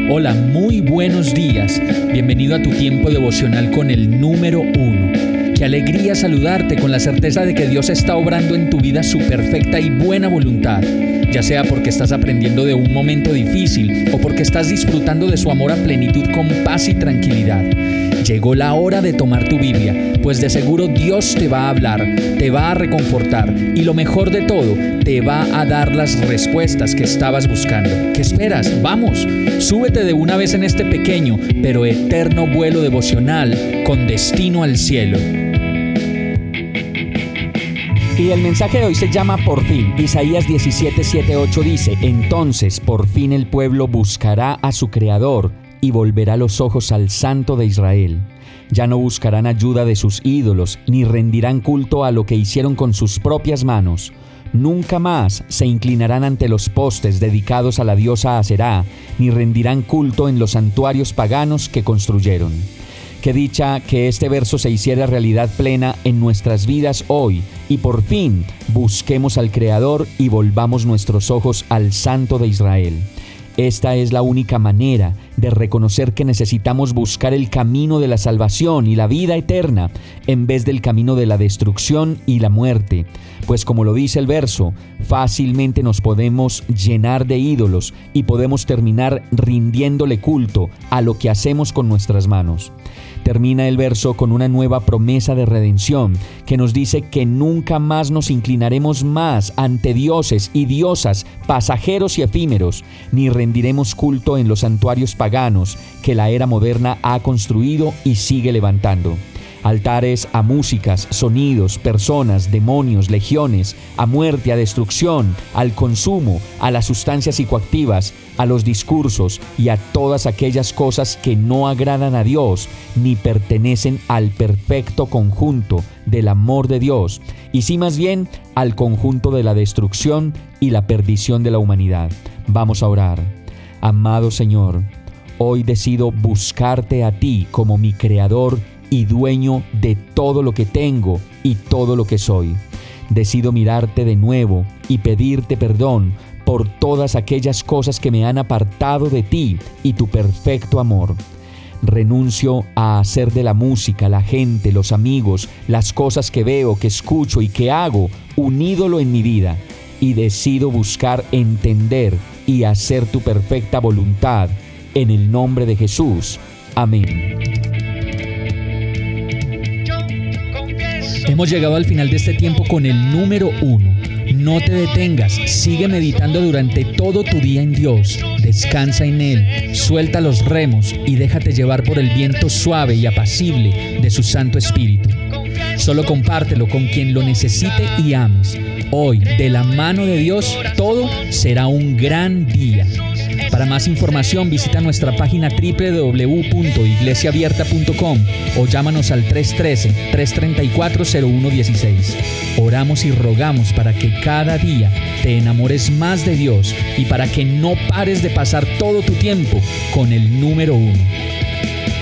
Hola, muy buenos días. Bienvenido a tu tiempo devocional con el número 1. Qué alegría saludarte con la certeza de que Dios está obrando en tu vida su perfecta y buena voluntad, ya sea porque estás aprendiendo de un momento difícil o porque estás disfrutando de su amor a plenitud con paz y tranquilidad. Llegó la hora de tomar tu Biblia, pues de seguro Dios te va a hablar, te va a reconfortar y lo mejor de todo, te va a dar las respuestas que estabas buscando. ¿Qué esperas? ¡Vamos! Súbete de una vez en este pequeño pero eterno vuelo devocional con destino al cielo. Y el mensaje de hoy se llama Por fin. Isaías 17:7-8 dice: Entonces por fin el pueblo buscará a su Creador y volverá los ojos al Santo de Israel. Ya no buscarán ayuda de sus ídolos, ni rendirán culto a lo que hicieron con sus propias manos. Nunca más se inclinarán ante los postes dedicados a la diosa Aserá, ni rendirán culto en los santuarios paganos que construyeron. Qué dicha que este verso se hiciera realidad plena en nuestras vidas hoy, y por fin busquemos al Creador y volvamos nuestros ojos al Santo de Israel. Esta es la única manera de reconocer que necesitamos buscar el camino de la salvación y la vida eterna en vez del camino de la destrucción y la muerte. Pues como lo dice el verso, fácilmente nos podemos llenar de ídolos y podemos terminar rindiéndole culto a lo que hacemos con nuestras manos. Termina el verso con una nueva promesa de redención que nos dice que nunca más nos inclinaremos más ante dioses y diosas pasajeros y efímeros, ni rendiremos culto en los santuarios paganos que la era moderna ha construido y sigue levantando. Altares a músicas, sonidos, personas, demonios, legiones, a muerte, a destrucción, al consumo, a las sustancias psicoactivas, a los discursos y a todas aquellas cosas que no agradan a Dios ni pertenecen al perfecto conjunto del amor de Dios, y sí más bien al conjunto de la destrucción y la perdición de la humanidad. Vamos a orar. Amado Señor, hoy decido buscarte a ti como mi Creador y dueño de todo lo que tengo y todo lo que soy. Decido mirarte de nuevo y pedirte perdón por todas aquellas cosas que me han apartado de ti y tu perfecto amor. Renuncio a hacer de la música, la gente, los amigos, las cosas que veo, que escucho y que hago un ídolo en mi vida, y decido buscar entender y hacer tu perfecta voluntad. En el nombre de Jesús. Amén. Hemos llegado al final de este tiempo con el número 1. No te detengas, sigue meditando durante todo tu día en Dios. Descansa en Él, suelta los remos y déjate llevar por el viento suave y apacible de su Santo Espíritu. Solo compártelo con quien lo necesite y ames. Hoy, de la mano de Dios, todo será un gran día. Para más información visita nuestra página www.iglesiaabierta.com o llámanos al 313-334-0116. Oramos y rogamos para que cada día te enamores más de Dios y para que no pares de pasar todo tu tiempo con el número 1.